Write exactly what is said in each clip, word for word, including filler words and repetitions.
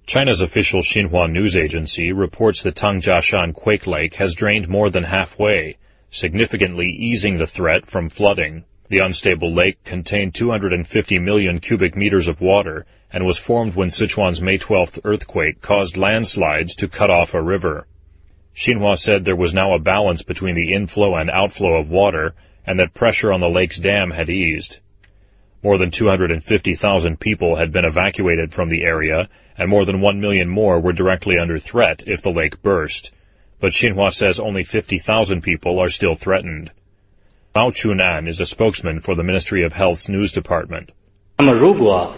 China's official Xinhua news agency reports the Tangjiashan Quake Lake has drained more than halfway, significantly easing the threat from flooding. The unstable lake contained two hundred fifty million cubic meters of water and was formed when Sichuan's May twelfth earthquake caused landslides to cut off a river. Xinhua said there was now a balance between the inflow and outflow of water and that pressure on the lake's dam had eased. More than two hundred fifty thousand people had been evacuated from the area, and more than one million more were directly under threat if the lake burst. But Xinhua says only fifty thousand people are still threatened. Mao Chunan is a spokesman for the Ministry of Health's news department. He says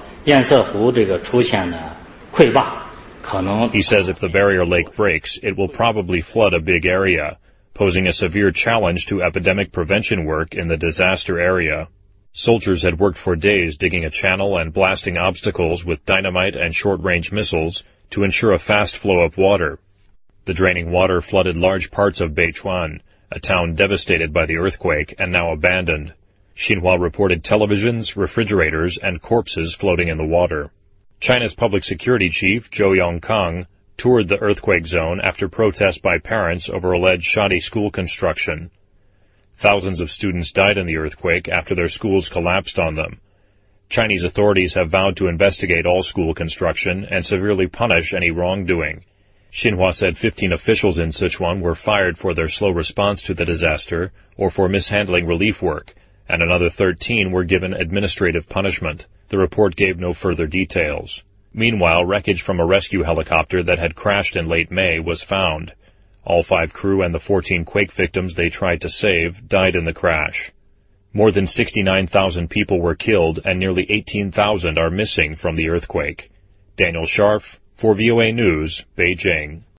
if the barrier lake breaks, it will probably flood a big area, posing a severe challenge to epidemic prevention work in the disaster area. Soldiers had worked for days digging a channel and blasting obstacles with dynamite and short-range missiles to ensure a fast flow of water. The draining water flooded large parts of Beichuan, a town devastated by the earthquake and now abandoned. Xinhua reported televisions, refrigerators, and corpses floating in the water. China's public security chief, Zhou Yongkang, toured the earthquake zone after protests by parents over alleged shoddy school construction. Thousands of students died in the earthquake after their schools collapsed on them. Chinese authorities have vowed to investigate all school construction and severely punish any wrongdoing. Xinhua said fifteen officials in Sichuan were fired for their slow response to the disaster or for mishandling relief work, and another thirteen were given administrative punishment. The report gave no further details. Meanwhile, wreckage from a rescue helicopter that had crashed in late May was found. All five crew and the fourteen quake victims they tried to save died in the crash. More than sixty-nine thousand people were killed and nearly eighteen thousand are missing from the earthquake. Daniel Scharf, for V O A News, Beijing.